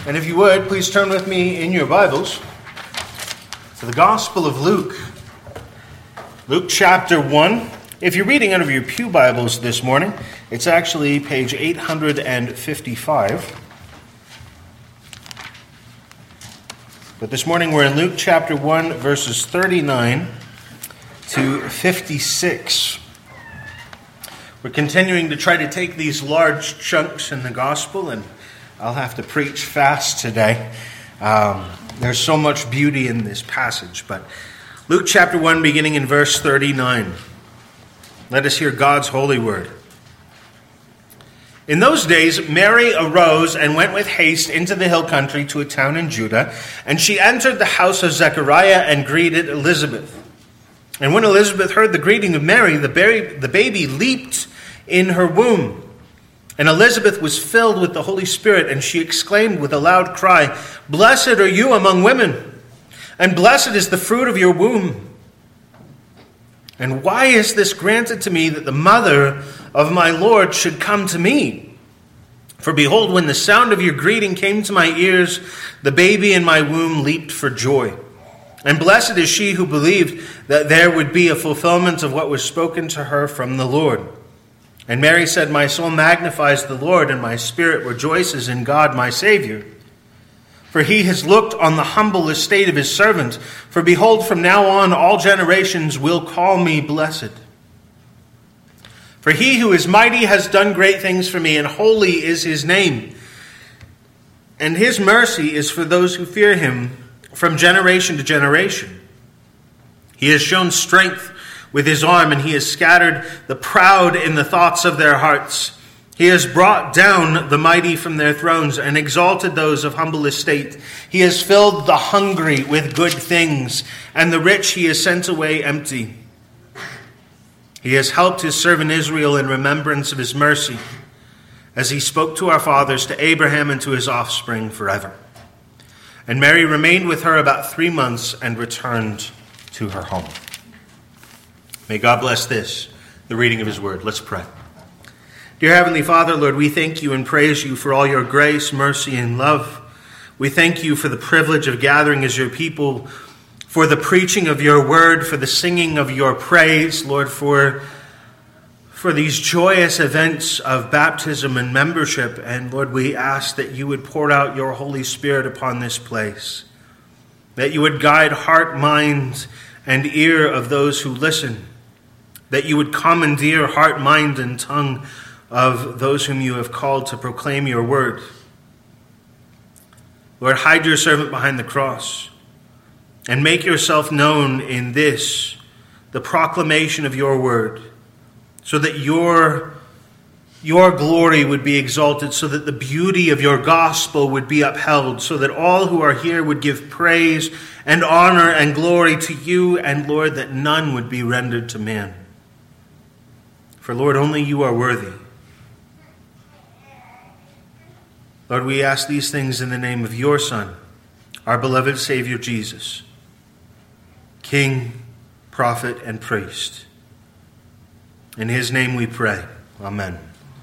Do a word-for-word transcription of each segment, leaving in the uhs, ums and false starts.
And if you would, please turn with me in your Bibles to the Gospel of Luke. Luke chapter one. If you're reading out of your pew Bibles this morning, it's actually page eight hundred fifty-five. But this morning we're in Luke chapter one, verses thirty-nine to fifty-six. We're continuing to try to take these large chunks in the Gospel, and I'll have to preach fast today. Um, there's so much beauty in this passage. But Luke chapter one, beginning in verse thirty-nine. Let us hear God's holy word. In those days, Mary arose and went with haste into the hill country to a town in Judah, and she entered the house of Zechariah and greeted Elizabeth. And when Elizabeth heard the greeting of Mary, the baby, the baby leaped in her womb. And Elizabeth was filled with the Holy Spirit, and she exclaimed with a loud cry, "Blessed are you among women, and blessed is the fruit of your womb. And why is this granted to me, that the mother of my Lord should come to me? For behold, when the sound of your greeting came to my ears, the baby in my womb leaped for joy. And blessed is she who believed that there would be a fulfillment of what was spoken to her from the Lord. And Mary said, My soul magnifies the Lord, and my spirit rejoices in God my Savior. For he has looked on the humble estate of his servant. For behold, from now on all generations will call me blessed. For he who is mighty has done great things for me, and holy is his name. And his mercy is for those who fear him from generation to generation. He has shown strength with his arm, and he has scattered the proud in the thoughts of their hearts. He has brought down the mighty from their thrones and exalted those of humble estate. He has filled the hungry with good things, and the rich he has sent away empty. He has helped his servant Israel in remembrance of his mercy, as he spoke to our fathers, to Abraham and to his offspring forever." And Mary remained with her about three months and returned to her home. May God bless this, the reading of his word. Let's pray. Dear Heavenly Father, Lord, we thank you and praise you for all your grace, mercy, and love. We thank you for the privilege of gathering as your people, for the preaching of your word, for the singing of your praise, Lord, for, for these joyous events of baptism and membership. And Lord, we ask that you would pour out your Holy Spirit upon this place, that you would guide heart, mind, and ear of those who listen, that you would commandeer heart, mind, and tongue of those whom you have called to proclaim your word. Lord, hide your servant behind the cross and make yourself known in this, the proclamation of your word, so that your, your glory would be exalted, so that the beauty of your gospel would be upheld, so that all who are here would give praise and honor and glory to you, and Lord, that none would be rendered to man. For Lord, only you are worthy. Lord, we ask these things in the name of your Son, our beloved Savior Jesus, King, prophet, and priest. In his name we pray. Amen.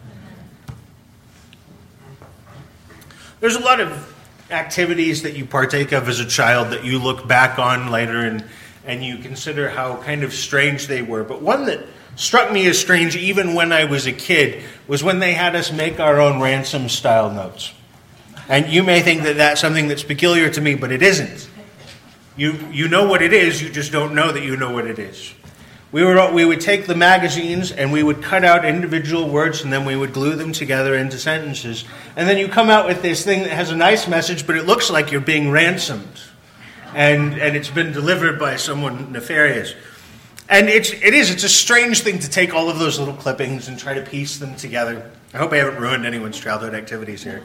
There's a lot of activities that you partake of as a child that you look back on later and, and you consider how kind of strange they were. But one that struck me as strange even when I was a kid was when they had us make our own ransom style notes. And you may think that that's something that's peculiar to me, but it isn't. You you know what it is, you just don't know that you know what it is. We were we would take the magazines and we would cut out individual words and then we would glue them together into sentences. And then you come out with this thing that has a nice message, but it looks like you're being ransomed. And and it's been delivered by someone nefarious. And it's, it is, it's a strange thing to take all of those little clippings and try to piece them together. I hope I haven't ruined anyone's childhood activities here.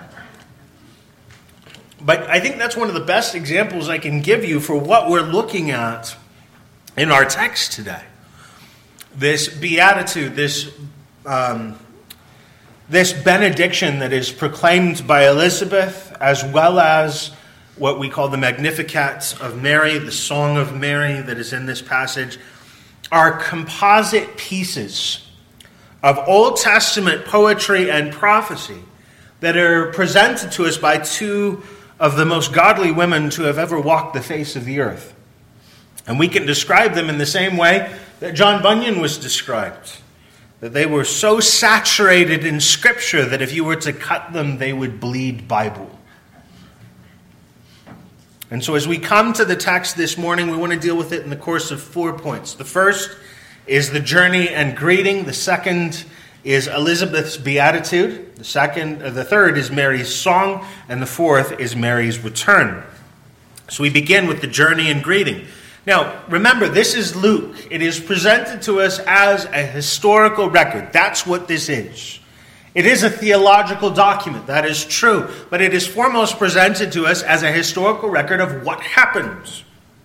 But I think that's one of the best examples I can give you for what we're looking at in our text today. This beatitude, this, um, this benediction that is proclaimed by Elizabeth, as well as what we call the Magnificat of Mary, the Song of Mary that is in this passage, are composite pieces of Old Testament poetry and prophecy that are presented to us by two of the most godly women to have ever walked the face of the earth. And we can describe them in the same way that John Bunyan was described. That they were so saturated in Scripture that if you were to cut them, they would bleed Bible. And so as we come to the text this morning, we want to deal with it in the course of four points. The first is the journey and greeting. The second is Elizabeth's beatitude. The second, uh, the third is Mary's song. And the fourth is Mary's return. So we begin with the journey and greeting. Now, remember, this is Luke. It is presented to us as a historical record. That's what this is. It is a theological document, that is true, but it is foremost presented to us as a historical record of what happened.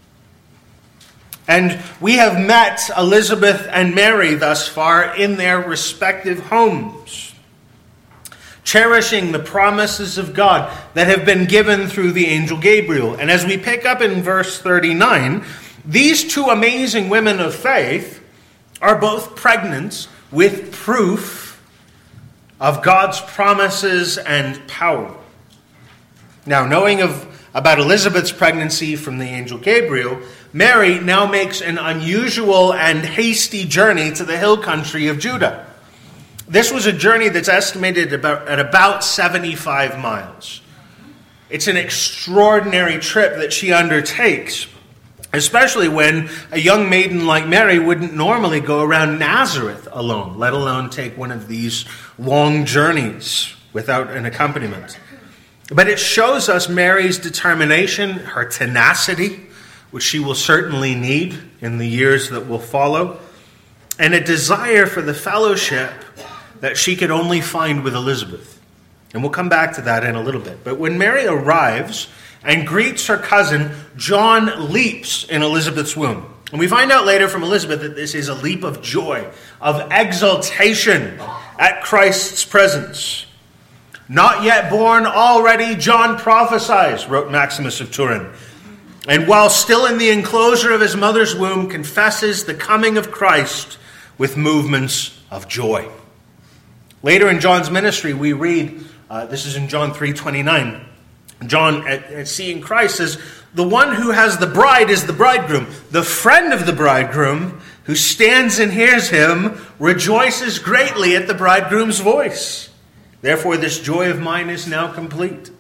And we have met Elizabeth and Mary thus far in their respective homes, cherishing the promises of God that have been given through the angel Gabriel. And as we pick up in verse thirty-nine, these two amazing women of faith are both pregnant with proof of God's promises and power. Now, knowing of about Elizabeth's pregnancy from the angel Gabriel, Mary now makes an unusual and hasty journey to the hill country of Judah. This was a journey that's estimated about, at about seventy-five miles. It's an extraordinary trip that she undertakes, especially when a young maiden like Mary wouldn't normally go around Nazareth alone, let alone take one of these long journeys without an accompaniment. But it shows us Mary's determination, her tenacity, which she will certainly need in the years that will follow, and a desire for the fellowship that she could only find with Elizabeth. And we'll come back to that in a little bit. But when Mary arrives and greets her cousin, John leaps in Elizabeth's womb. And we find out later from Elizabeth that this is a leap of joy, of exultation at Christ's presence. Not yet born, already John prophesies, wrote Maximus of Turin. And while still in the enclosure of his mother's womb, confesses the coming of Christ with movements of joy. Later in John's ministry, we read, uh, this is in John three twenty-nine, John, at, at seeing Christ, says, "The one who has the bride is the bridegroom. The friend of the bridegroom, who stands and hears him, rejoices greatly at the bridegroom's voice. Therefore, this joy of mine is now complete."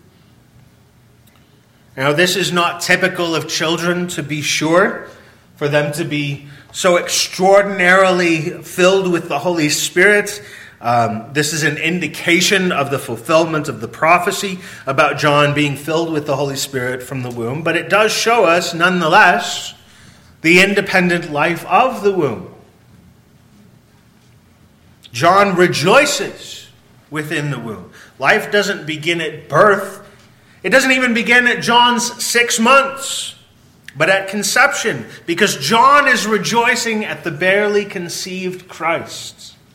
Now, this is not typical of children, to be sure, for them to be so extraordinarily filled with the Holy Spirit. Um, this is an indication of the fulfillment of the prophecy about John being filled with the Holy Spirit from the womb. But it does show us, nonetheless, the independent life of the womb. John rejoices within the womb. Life doesn't begin at birth. It doesn't even begin at John's six months, but at conception, because John is rejoicing at the barely conceived Christ.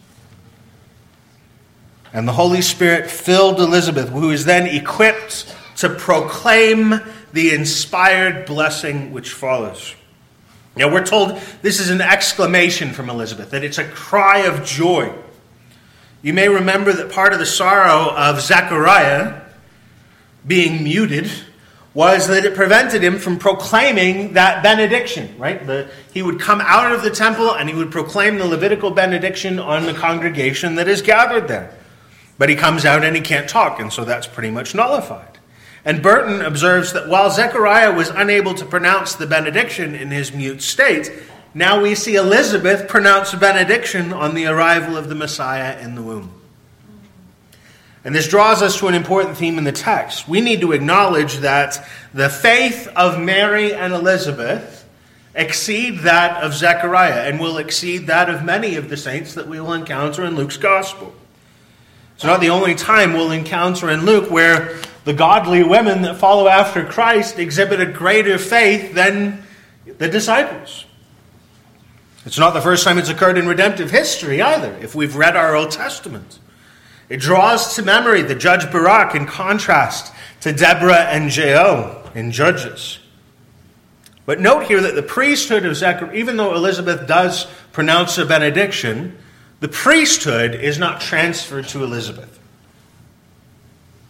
And the Holy Spirit filled Elizabeth, who is then equipped to proclaim the inspired blessing which follows. Now, we're told this is an exclamation from Elizabeth, that it's a cry of joy. You may remember that part of the sorrow of Zechariah being muted was that it prevented him from proclaiming that benediction, right? The, he would come out of the temple and he would proclaim the Levitical benediction on the congregation that is gathered there. But he comes out and he can't talk, and so that's pretty much nullified. And Burton observes that while Zechariah was unable to pronounce the benediction in his mute state, now we see Elizabeth pronounce a benediction on the arrival of the Messiah in the womb. And this draws us to an important theme in the text. We need to acknowledge that the faith of Mary and Elizabeth exceed that of Zechariah, and will exceed that of many of the saints that we will encounter in Luke's gospel. It's not the only time we'll encounter in Luke where the godly women that follow after Christ exhibit a greater faith than the disciples. It's not the first time it's occurred in redemptive history either, if we've read our Old Testament. It draws to memory the judge Barak in contrast to Deborah and Jael in Judges. But note here that the priesthood of Zechariah, even though Elizabeth does pronounce a benediction, the priesthood is not transferred to Elizabeth.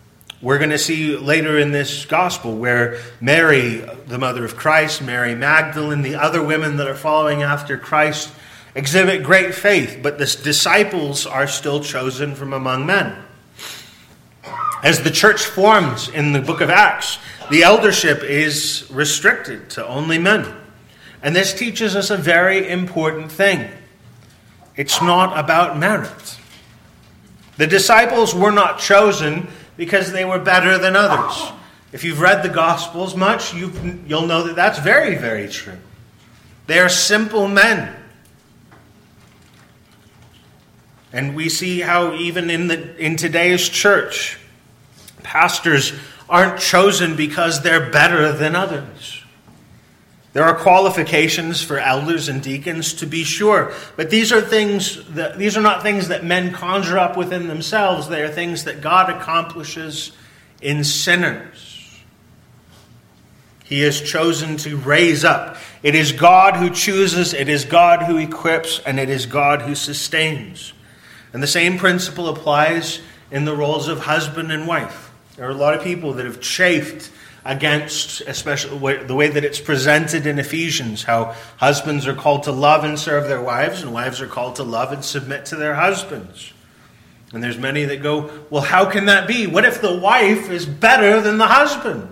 we're going to see later in this gospel where Mary, the mother of Christ, Mary Magdalene, the other women that are following after Christ, exhibit great faith, but the disciples are still chosen from among men. As the church forms in the book of Acts, the eldership is restricted to only men. And this teaches us a very important thing. It's not about merit. The disciples were not chosen because they were better than others. If you've read the Gospels much, you've, you'll know that that's very, very true. They are simple men. And we see how even in the in today's church, pastors aren't chosen because they're better than others. There are qualifications for elders and deacons, to be sure, but these are things that these are not things that men conjure up within themselves. They are things that God accomplishes in sinners. He has chosen to raise up. It is God who chooses, it is God who equips, and it is God who sustains. And the same principle applies in the roles of husband and wife. There are a lot of people that have chafed against, especially the way that it's presented in Ephesians, how husbands are called to love and serve their wives, and wives are called to love and submit to their husbands. And there's many that go, well, how can that be? What if the wife is better than the husband?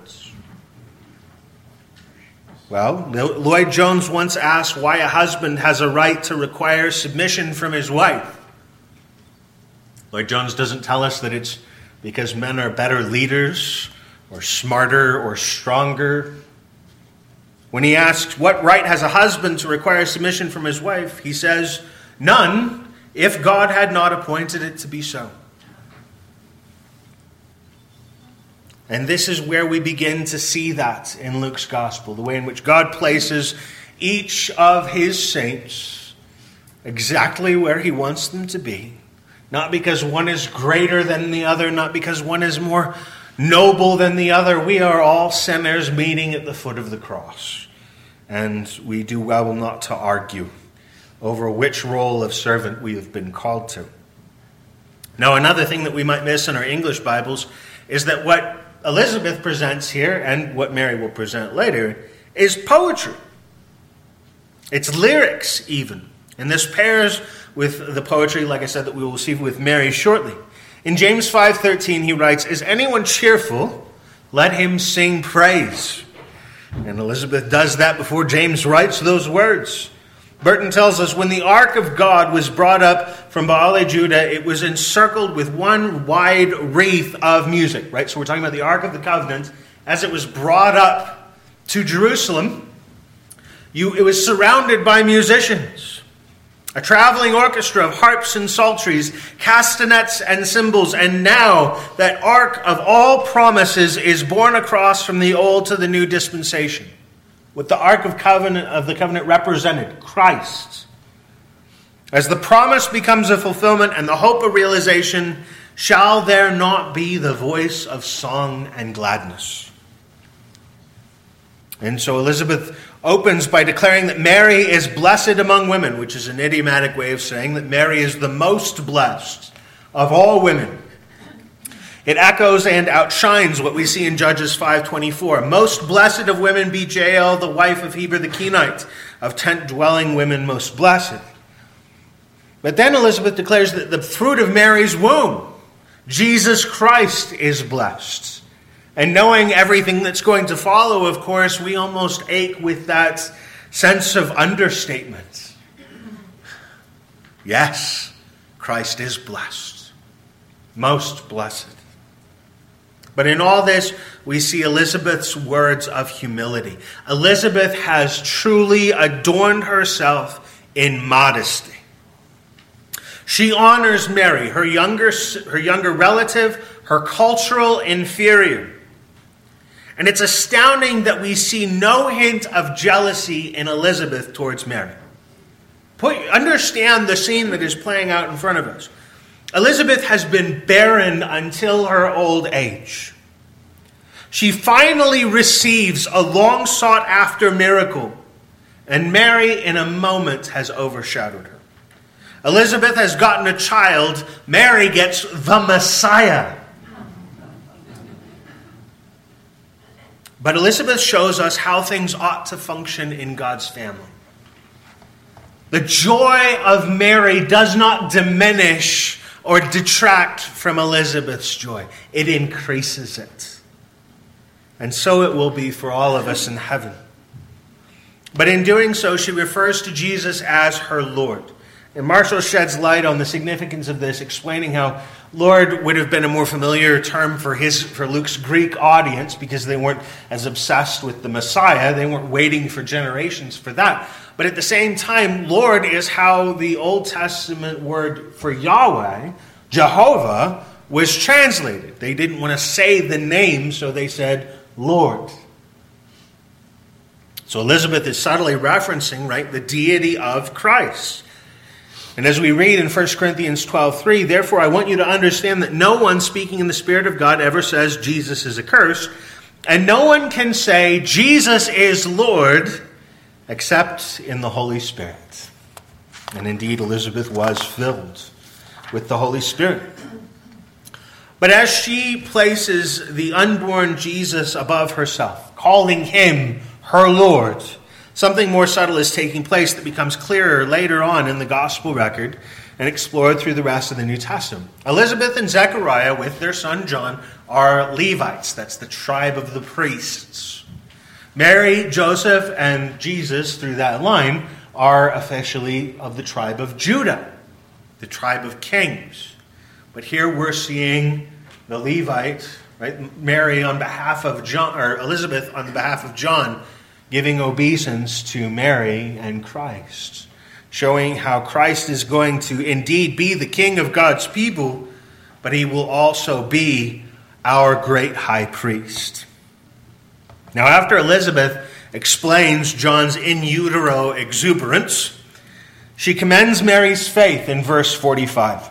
Well, Lloyd Jones once asked why a husband has a right to require submission from his wife. Lloyd Jones doesn't tell us that it's because men are better leaders or smarter or stronger. When he asks what right has a husband to require submission from his wife, he says, none, if God had not appointed it to be so. And this is where we begin to see that in Luke's gospel, the way in which God places each of his saints exactly where he wants them to be. Not because one is greater than the other, not because one is more noble than the other. We are all sinners meeting at the foot of the cross. And we do well not to argue over which role of servant we have been called to. Now, another thing that we might miss in our English Bibles is that what Elizabeth presents here, and what Mary will present later, is poetry. It's lyrics, even. And this pairs with the poetry, like I said, that we will see with Mary shortly. In James five thirteen, he writes, is anyone cheerful? Let him sing praise. And Elizabeth does that before James writes those words. Burton tells us, when the ark of God was brought up from Baale, Judah, it was encircled with one wide wreath of music. Right? So we're talking about the Ark of the Covenant. As it was brought up to Jerusalem, you, it was surrounded by musicians. A traveling orchestra of harps and psalteries, castanets and cymbals. And now that ark of all promises is borne across from the old to the new dispensation. What the ark of covenant of the covenant represented, Christ. As the promise becomes a fulfillment and the hope a realization, shall there not be the voice of song and gladness? And so Elizabeth opens by declaring that Mary is blessed among women, which is an idiomatic way of saying that Mary is the most blessed of all women. It echoes and outshines what we see in Judges five twenty-four. Most blessed of women be Jael, the wife of Heber the Kenite, of tent-dwelling women most blessed. But then Elizabeth declares that the fruit of Mary's womb, Jesus Christ, is blessed. And knowing everything that's going to follow, of course, we almost ache with that sense of understatement. Yes, Christ is blessed. Most blessed. But in all this, we see Elizabeth's words of humility. Elizabeth has truly adorned herself in modesty. She honors Mary, her younger, her younger relative, her cultural inferior. And it's astounding that we see no hint of jealousy in Elizabeth towards Mary. Put, understand the scene that is playing out in front of us. Elizabeth has been barren until her old age. She finally receives a long sought after miracle, and Mary in a moment has overshadowed her. Elizabeth has gotten a child, Mary gets the Messiah. But Elizabeth shows us how things ought to function in God's family. The joy of Mary does not diminish or detract from Elizabeth's joy. It increases it. And so it will be for all of us in heaven. But in doing so, she refers to Jesus as her Lord. And Marshall sheds light on the significance of this, explaining how Lord would have been a more familiar term for his for Luke's Greek audience because they weren't as obsessed with the Messiah. They weren't waiting for generations for that. But at the same time, Lord is how the Old Testament word for Yahweh, Jehovah, was translated. They didn't want to say the name, so they said Lord. So Elizabeth is subtly referencing, right, the deity of Christ. And as we read in First Corinthians twelve three, therefore I want you to understand that no one speaking in the Spirit of God ever says Jesus is accursed, and no one can say Jesus is Lord except in the Holy Spirit. And indeed, Elizabeth was filled with the Holy Spirit. But as she places the unborn Jesus above herself, calling him her Lord, something more subtle is taking place that becomes clearer later on in the gospel record and explored through the rest of the New Testament. Elizabeth and Zechariah, with their son John, are Levites. That's the tribe of the priests. Mary, Joseph, and Jesus, through that line, are officially of the tribe of Judah, the tribe of kings. But here we're seeing the Levite, right? Mary on behalf of John, or Elizabeth on behalf of John, giving obeisance to Mary and Christ, showing how Christ is going to indeed be the King of God's people, but he will also be our great high priest. Now, after Elizabeth explains John's in utero exuberance, she commends Mary's faith in verse forty-five.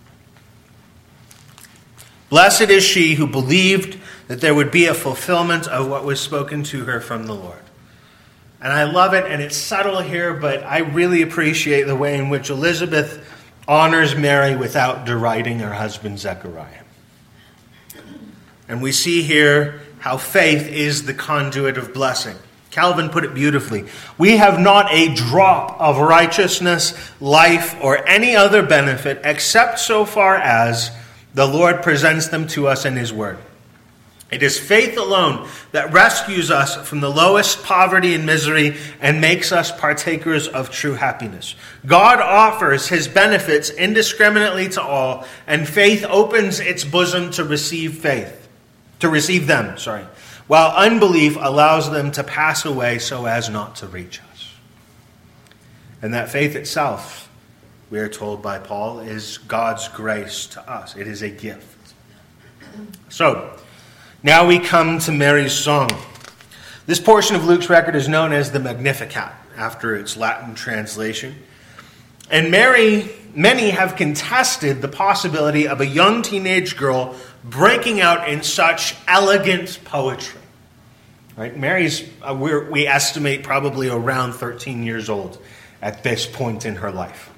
Blessed is she who believed that there would be a fulfillment of what was spoken to her from the Lord. And I love it, and it's subtle here, but I really appreciate the way in which Elizabeth honors Mary without deriding her husband Zechariah. And we see here how faith is the conduit of blessing. Calvin put it beautifully. We have not a drop of righteousness, life, or any other benefit except so far as the Lord presents them to us in his word. It is faith alone that rescues us from the lowest poverty and misery and makes us partakers of true happiness. God offers his benefits indiscriminately to all, and faith opens its bosom to receive faith, to receive them, sorry, while unbelief allows them to pass away so as not to reach us. And that faith itself, we are told by Paul, is God's grace to us. It is a gift. So, now we come to Mary's song. This portion of Luke's record is known as the Magnificat, after its Latin translation. And Mary, many have contested the possibility of a young teenage girl breaking out in such elegant poetry. Right? Mary's, uh, we're, we estimate, probably around thirteen years old at this point in her life.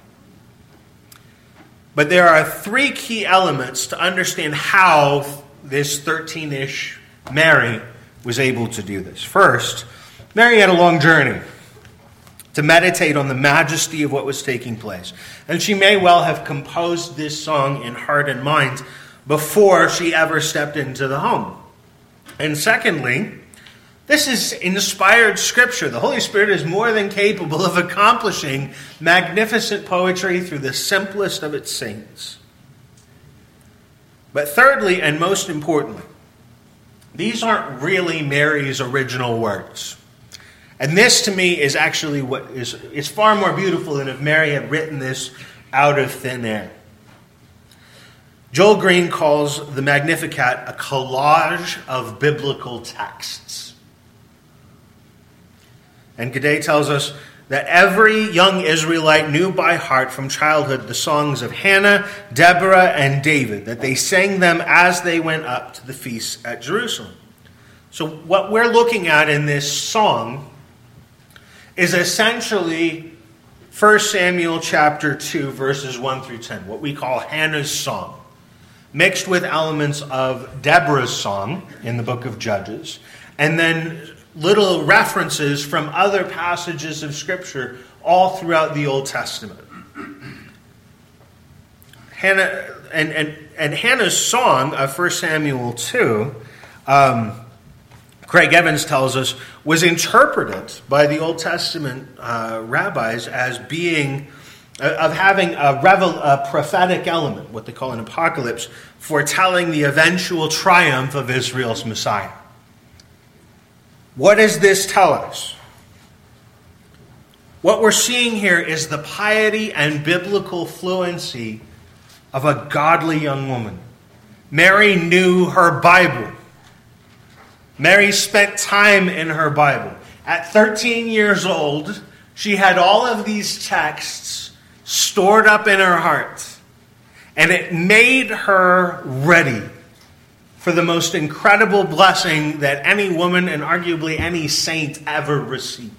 But there are three key elements to understand how this thirteen-ish Mary was able to do this. First, Mary had a long journey to meditate on the majesty of what was taking place. And she may well have composed this song in heart and mind before she ever stepped into the home. And secondly, this is inspired scripture. The Holy Spirit is more than capable of accomplishing magnificent poetry through the simplest of its saints. But thirdly, and most importantly, these aren't really Mary's original words. And this, to me, is actually what is, is far more beautiful than if Mary had written this out of thin air. Joel Green calls the Magnificat a collage of biblical texts. And Gaudet tells us that every young Israelite knew by heart from childhood the songs of Hannah, Deborah, and David, that they sang them as they went up to the feast at Jerusalem. So what we're looking at in this song is essentially First Samuel chapter two, verses one through ten, what we call Hannah's song, mixed with elements of Deborah's song in the book of Judges, and then little references from other passages of Scripture all throughout the Old Testament. Hannah and, and, and Hannah's song of First Samuel two, um, Craig Evans tells us, was interpreted by the Old Testament uh, rabbis as being, uh, of having a, revel, a prophetic element, what they call an apocalypse, foretelling the eventual triumph of Israel's Messiah. What does this tell us? What we're seeing here is the piety and biblical fluency of a godly young woman. Mary knew her Bible. Mary spent time in her Bible. At thirteen years old, she had all of these texts stored up in her heart. And it made her ready for the most incredible blessing that any woman and arguably any saint ever received.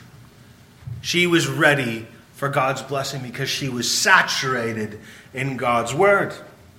She was ready for God's blessing because she was saturated in God's Word.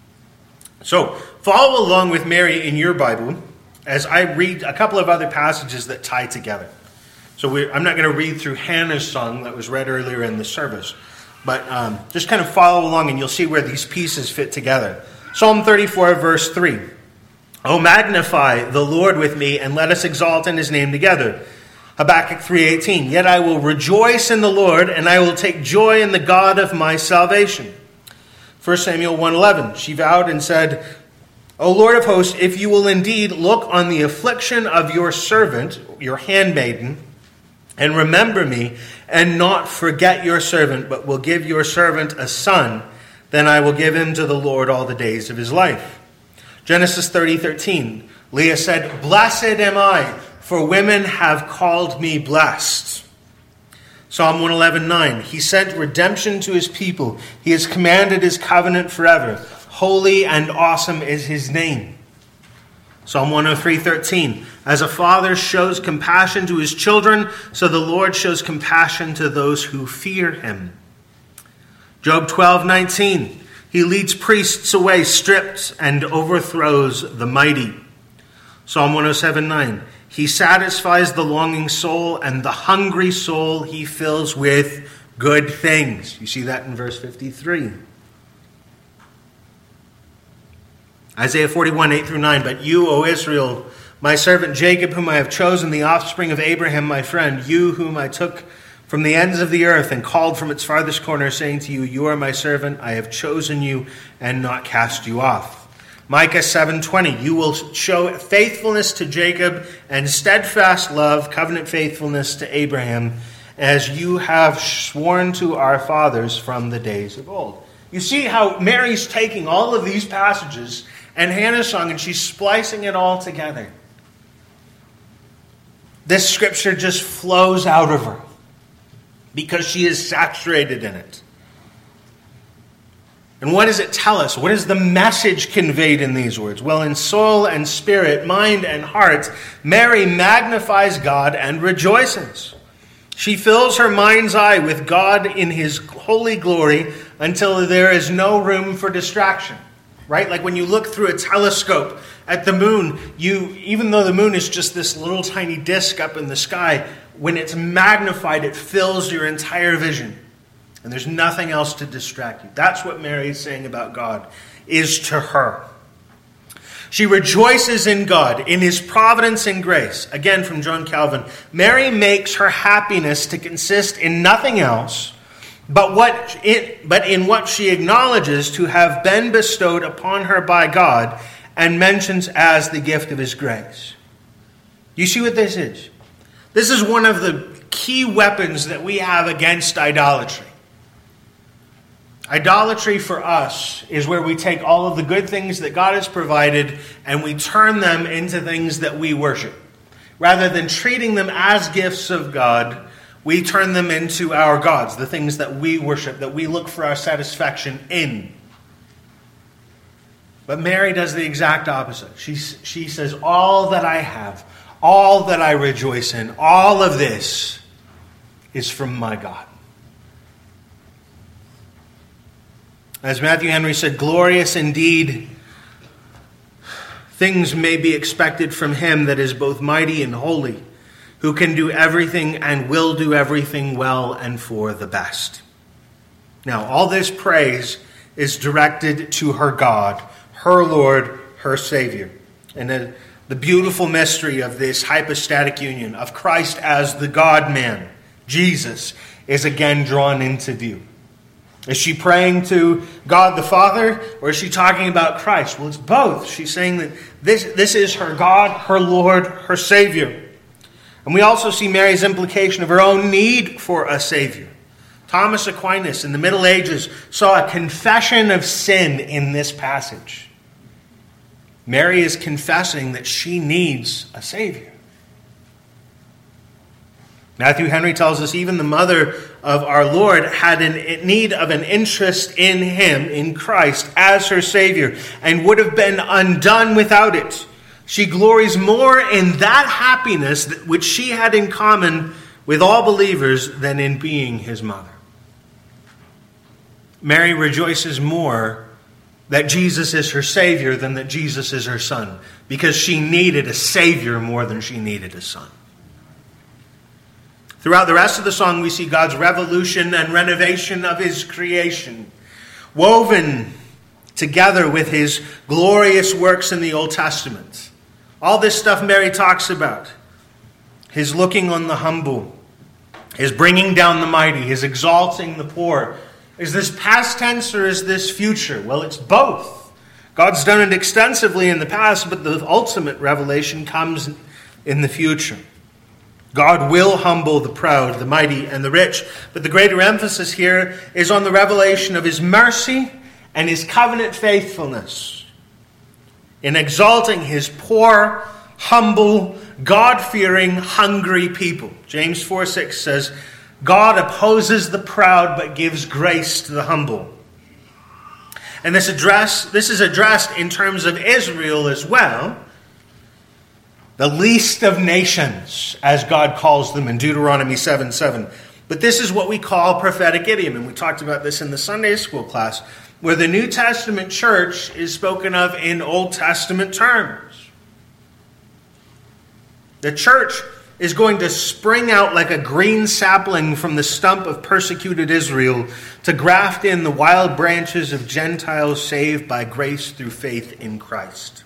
So, follow along with Mary in your Bible as I read a couple of other passages that tie together. So we're, I'm not going to read through Hannah's song that was read earlier in the service, but um, just kind of follow along and you'll see where these pieces fit together. Psalm thirty-four, verse three. "O magnify the Lord with me, and let us exalt in his name together." Habakkuk three eighteen. "Yet I will rejoice in the Lord, and I will take joy in the God of my salvation." First Samuel one eleven. "She vowed and said, O Lord of hosts, if you will indeed look on the affliction of your servant, your handmaiden, and remember me, and not forget your servant, but will give your servant a son, then I will give him to the Lord all the days of his life." Genesis thirty thirteen. Leah said, "Blessed am I, for women have called me blessed." Psalm one eleven nine. "He sent redemption to his people. He has commanded his covenant forever. Holy and awesome is his name." Psalm one oh three thirteen. "As a father shows compassion to his children, so the Lord shows compassion to those who fear him." Job twelve nineteen. "He leads priests away stripped and overthrows the mighty." Psalm one oh seven nine. "He satisfies the longing soul, and the hungry soul he fills with good things." You see that in verse fifty-three. Isaiah forty-one, eight through nine. "But you, O Israel, my servant Jacob, whom I have chosen, the offspring of Abraham, my friend, you whom I took from the ends of the earth and called from its farthest corner, saying to you, you are my servant, I have chosen you and not cast you off." Micah seven twenty. "You will show faithfulness to Jacob and steadfast love, covenant faithfulness to Abraham, as you have sworn to our fathers from the days of old." You see how Mary's taking all of these passages and Hannah's song, and she's splicing it all together. This scripture just flows out of her because she is saturated in it. And what does it tell us? What is the message conveyed in these words? Well, in soul and spirit, mind and heart, Mary magnifies God and rejoices. She fills her mind's eye with God in his holy glory until there is no room for distraction. Right? Like when you look through a telescope at the moon, you, even though the moon is just this little tiny disc up in the sky, when it's magnified, it fills your entire vision. And there's nothing else to distract you. That's what Mary is saying about God, is to her. She rejoices in God, in his providence and grace. Again, from John Calvin, Mary makes her happiness to consist in nothing else But what it, but in what she acknowledges to have been bestowed upon her by God and mentions as the gift of his grace. You see what this is? This is one of the key weapons that we have against idolatry. Idolatry for us is where we take all of the good things that God has provided and we turn them into things that we worship. Rather than treating them as gifts of God, we turn them into our gods, the things that we worship, that we look for our satisfaction in. But Mary does the exact opposite. She, she says, all that I have, all that I rejoice in, all of this is from my God. As Matthew Henry said, glorious indeed, things may be expected from him that is both mighty and holy, who can do everything and will do everything well and for the best. Now, all this praise is directed to her God, her Lord, her Savior. And the, the beautiful mystery of this hypostatic union of Christ as the God-man, Jesus, is again drawn into view. Is she praying to God the Father, or is she talking about Christ? Well, it's both. She's saying that this, this is her God, her Lord, her Savior. And we also see Mary's implication of her own need for a Savior. Thomas Aquinas in the Middle Ages saw a confession of sin in this passage. Mary is confessing that she needs a Savior. Matthew Henry tells us even the mother of our Lord had a need of an interest in him, in Christ, as her Savior, and would have been undone without it. She glories more in that happiness which she had in common with all believers than in being his mother. Mary rejoices more that Jesus is her Savior than that Jesus is her son, because she needed a Savior more than she needed a son. Throughout the rest of the song, we see God's revolution and renovation of his creation, woven together with his glorious works in the Old Testament. All this stuff Mary talks about. His looking on the humble, his bringing down the mighty, his exalting the poor. Is this past tense or is this future? Well, it's both. God's done it extensively in the past, but the ultimate revelation comes in the future. God will humble the proud, the mighty, and the rich. But the greater emphasis here is on the revelation of his mercy and his covenant faithfulness in exalting his poor, humble, God-fearing, hungry people. James four six says, God opposes the proud but gives grace to the humble. And this address, this is addressed in terms of Israel as well. The least of nations, as God calls them in Deuteronomy seven seven. But this is what we call prophetic idiom, and we talked about this in the Sunday school class, where the New Testament church is spoken of in Old Testament terms. The church is going to spring out like a green sapling from the stump of persecuted Israel to graft in the wild branches of Gentiles saved by grace through faith in Christ.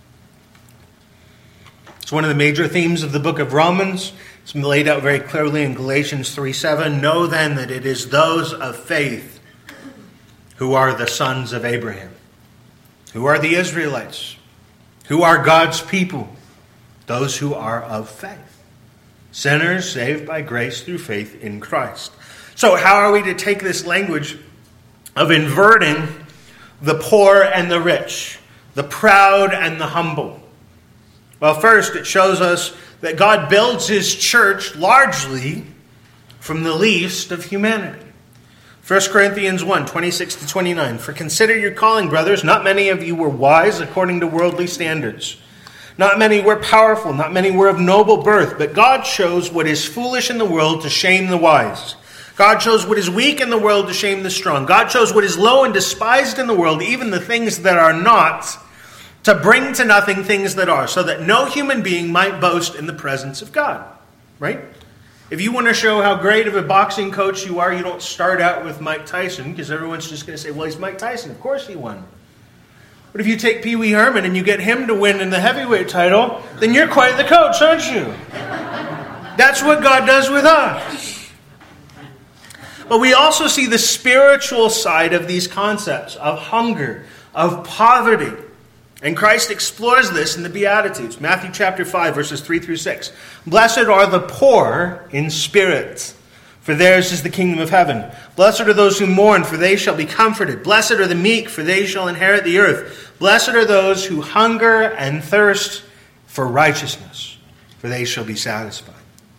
It's one of the major themes of the book of Romans. It's laid out very clearly in Galatians three seven. Know then that it is those of faith who are the sons of Abraham, who are the Israelites, who are God's people, those who are of faith. Sinners saved by grace through faith in Christ. So how are we to take this language of inverting the poor and the rich, the proud and the humble? Well, first, it shows us that God builds his church largely from the least of humanity. First Corinthians one, twenty-six to twenty-nine. For consider your calling, brothers. Not many of you were wise according to worldly standards. Not many were powerful. Not many were of noble birth. But God chose what is foolish in the world to shame the wise. God chose what is weak in the world to shame the strong. God chose what is low and despised in the world, even the things that are not, to bring to nothing things that are, so that no human being might boast in the presence of God. Right? If you want to show how great of a boxing coach you are, you don't start out with Mike Tyson, because everyone's just going to say, well, he's Mike Tyson. Of course he won. But if you take Pee Wee Herman and you get him to win in the heavyweight title, then you're quite the coach, aren't you? That's what God does with us. But we also see the spiritual side of these concepts of hunger, of poverty. And Christ explores this in the Beatitudes. Matthew chapter five, verses three through six. Blessed are the poor in spirit, for theirs is the kingdom of heaven. Blessed are those who mourn, for they shall be comforted. Blessed are the meek, for they shall inherit the earth. Blessed are those who hunger and thirst for righteousness, for they shall be satisfied.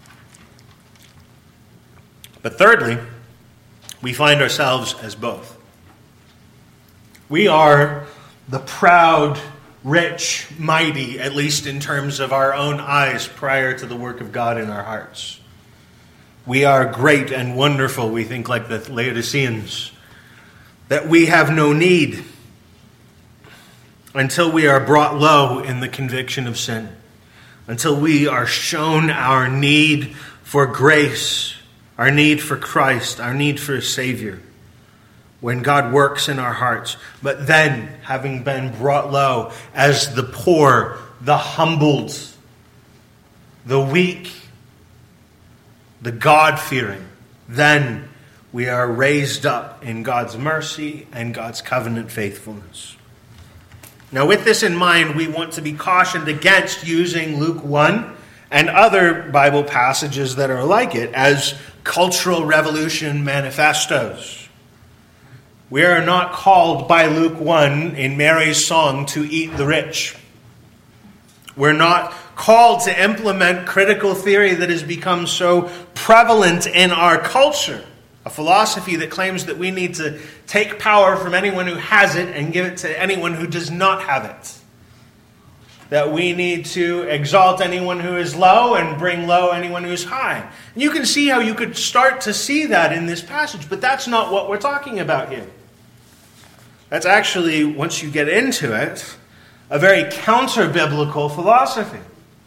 But thirdly, we find ourselves as both. We are the proud, rich, mighty, at least in terms of our own eyes prior to the work of God in our hearts. We are great and wonderful, we think, like the Laodiceans, that we have no need. until we are brought low in the conviction of sin, until we are shown our need for grace, our need for Christ, our need for a Savior, when God works in our hearts. But then, having been brought low as the poor, the humbled, the weak, the God-fearing, then we are raised up in God's mercy and God's covenant faithfulness. Now, with this in mind, we want to be cautioned against using Luke one and other Bible passages that are like it as cultural revolution manifestos. We are not called by Luke one in Mary's song to eat the rich. We're not called to implement critical theory that has become so prevalent in our culture. A philosophy that claims that we need to take power from anyone who has it and give it to anyone who does not have it. That we need to exalt anyone who is low and bring low anyone who is high. And you can see how you could start to see that in this passage, but that's not what we're talking about here. That's actually, once you get into it, a very counter-biblical philosophy.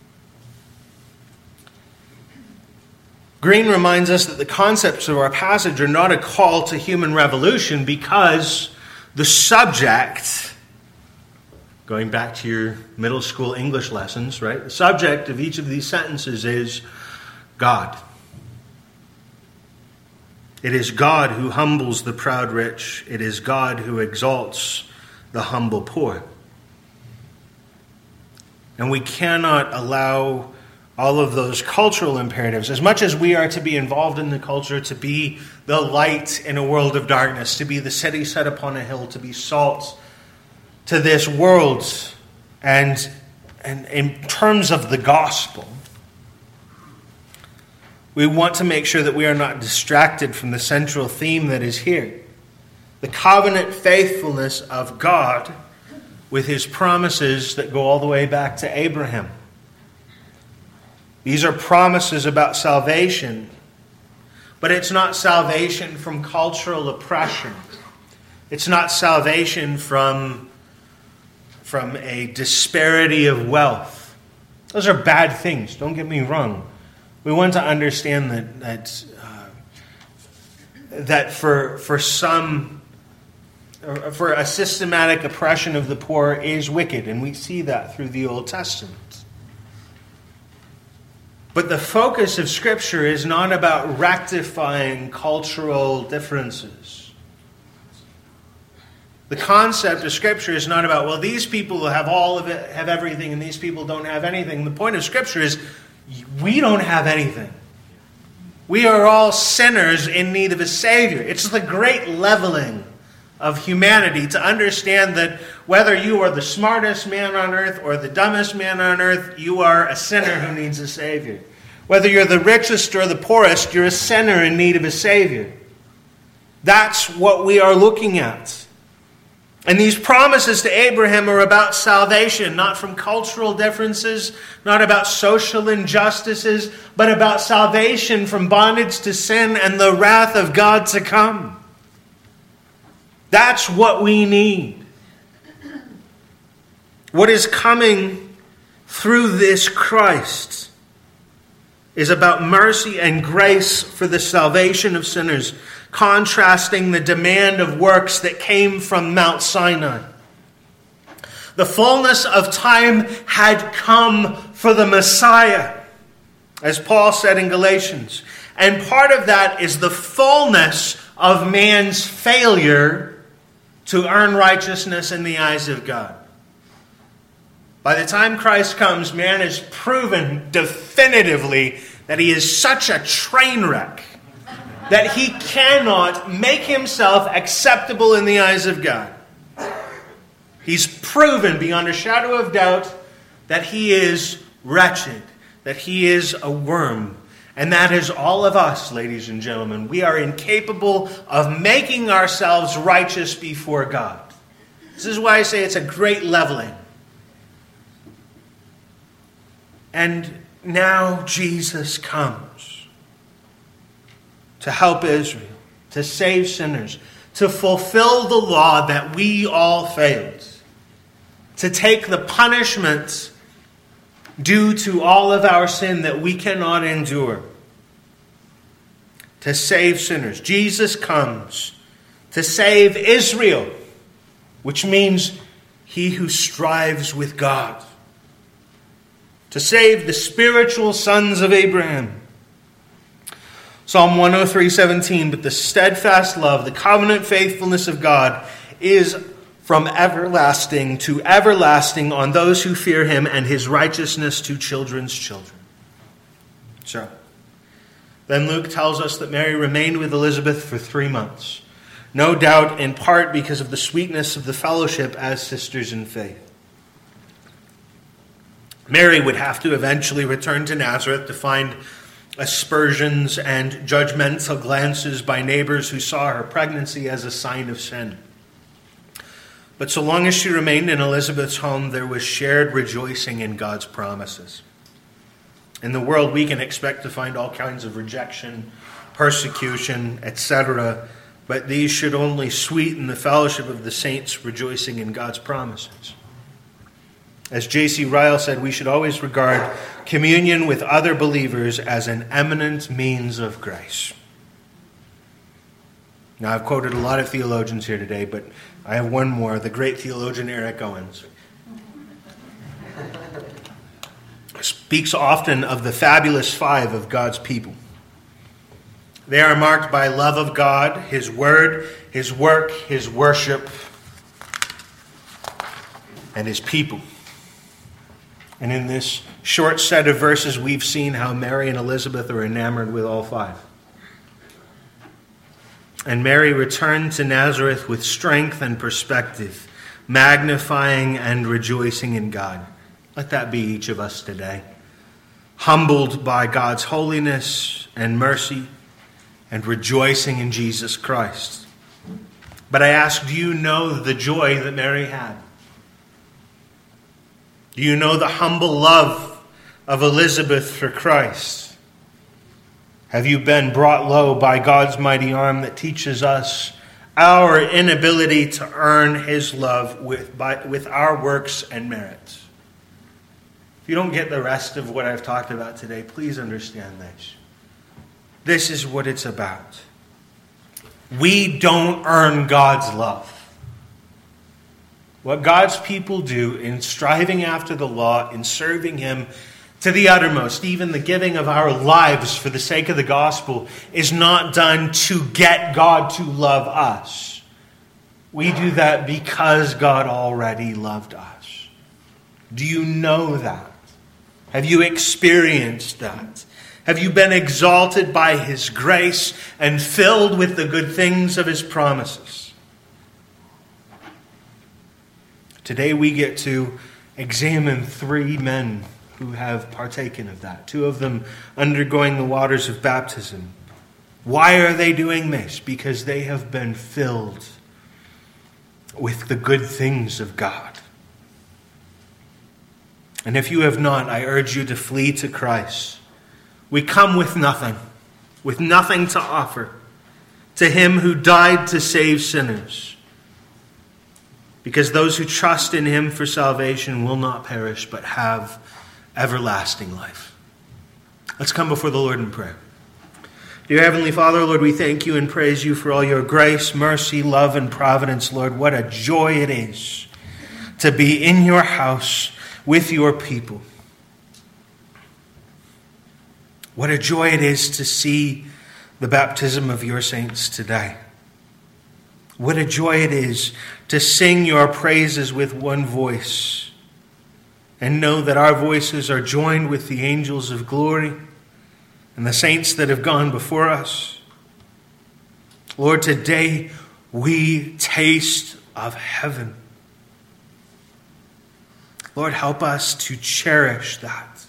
Green reminds us that the concepts of our passage are not a call to human revolution because the subject, going back to your middle school English lessons, right? The subject of each of these sentences is God. It is God who humbles the proud rich. It is God who exalts the humble poor. And we cannot allow all of those cultural imperatives, as much as we are to be involved in the culture, to be the light in a world of darkness, to be the city set upon a hill, to be salt to this world, and, and in terms of the gospel, we want to make sure that we are not distracted from the central theme that is here. The covenant faithfulness of God with his promises that go all the way back to Abraham. These are promises about salvation, but it's not salvation from cultural oppression. It's not salvation from, from a disparity of wealth. Those are bad things, don't get me wrong. We want to understand that that, uh, that for, for some, for a systematic oppression of the poor is wicked, and we see that through the Old Testament. But the focus of Scripture is not about rectifying cultural differences. The concept of Scripture is not about, well, these people have all of it, have everything, and these people don't have anything. The point of Scripture is, we don't have anything. We are all sinners in need of a Savior. It's the great leveling of humanity to understand that whether you are the smartest man on earth or the dumbest man on earth, you are a sinner who needs a Savior. Whether you're the richest or the poorest, you're a sinner in need of a Savior. That's what we are looking at. And these promises to Abraham are about salvation, not from cultural differences, not about social injustices, but about salvation from bondage to sin and the wrath of God to come. That's what we need. What is coming through this Christ is about mercy and grace for the salvation of sinners, contrasting the demand of works that came from Mount Sinai. The fullness of time had come for the Messiah, as Paul said in Galatians. And part of that is the fullness of man's failure to earn righteousness in the eyes of God. By the time Christ comes, man has proven definitively that he is such a train wreck that he cannot make himself acceptable in the eyes of God. He's proven beyond a shadow of doubt that he is wretched, that he is a worm. And that is all of us, ladies and gentlemen. We are incapable of making ourselves righteous before God. This is why I say it's a great leveling. And now Jesus comes to help Israel, to save sinners, to fulfill the law that we all failed. to take the punishment due to all of our sin that we cannot endure, to save sinners. Jesus comes to save Israel, which means he who strives with God, to save the spiritual sons of Abraham. Psalm one oh three seventeen, but the steadfast love, the covenant faithfulness of God is from everlasting to everlasting on those who fear him, and his righteousness to children's children. So, then Luke tells us that Mary remained with Elizabeth for three months. No doubt in part because of the sweetness of the fellowship as sisters in faith. Mary would have to eventually return to Nazareth to find aspersions and judgmental glances by neighbors who saw her pregnancy as a sign of sin. But so long as she remained in Elizabeth's home, there was shared rejoicing in God's promises. In the world, we can expect to find all kinds of rejection, persecution, et cetera, but these should only sweeten the fellowship of the saints rejoicing in God's promises. As J C Ryle said, we should always regard communion with other believers as an eminent means of grace. Now, I've quoted a lot of theologians here today, but I have one more, the great theologian Eric Owens. Speaks often of the fabulous five of God's people. They are marked by love of God, his word, his work, his worship, and his people. And in this short set of verses, we've seen how Mary and Elizabeth are enamored with all five. And Mary returned to Nazareth with strength and perspective, magnifying and rejoicing in God. Let that be each of us today. Humbled by God's holiness and mercy, and rejoicing in Jesus Christ. But I ask, do you know the joy that Mary had? Do you know the humble love of Elizabeth for Christ? Have you been brought low by God's mighty arm that teaches us our inability to earn his love with, by, with our works and merits? If you don't get the rest of what I've talked about today, please understand this. This is what it's about. We don't earn God's love. What God's people do in striving after the law, in serving him to the uttermost, even the giving of our lives for the sake of the gospel, is not done to get God to love us. We do that because God already loved us. Do you know that? Have you experienced that? Have you been exalted by his grace and filled with the good things of his promises? Today we get to examine three men who have partaken of that. Two of them undergoing the waters of baptism. Why are they doing this? Because they have been filled with the good things of God. And if you have not, I urge you to flee to Christ. We come with nothing, with nothing to offer to him who died to save sinners. Because those who trust in him for salvation will not perish, but have everlasting life. Let's come before the Lord in prayer. Dear Heavenly Father, Lord, we thank you and praise you for all your grace, mercy, love, and providence, Lord. What a joy it is to be in your house with your people. What a joy it is to see the baptism of your saints today. What a joy it is to sing your praises with one voice and know that our voices are joined with the angels of glory and the saints that have gone before us. Lord, today we taste of heaven. Lord, help us to cherish that,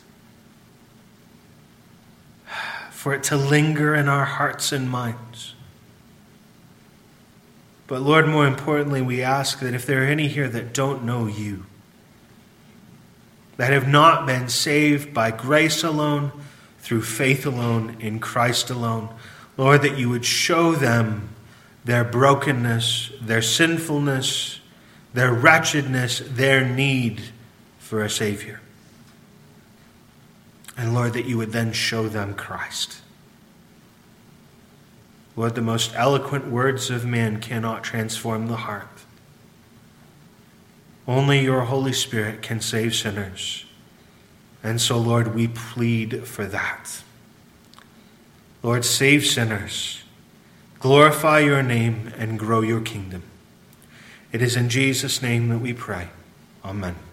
for it to linger in our hearts and minds. But Lord, more importantly, we ask that if there are any here that don't know you, that have not been saved by grace alone, through faith alone, in Christ alone, Lord, that you would show them their brokenness, their sinfulness, their wretchedness, their need for a Savior. And Lord, that you would then show them Christ. Lord, the most eloquent words of man cannot transform the heart. Only your Holy Spirit can save sinners. And so, Lord, we plead for that. Lord, save sinners, glorify your name, and grow your kingdom. It is in Jesus' name that we pray. Amen.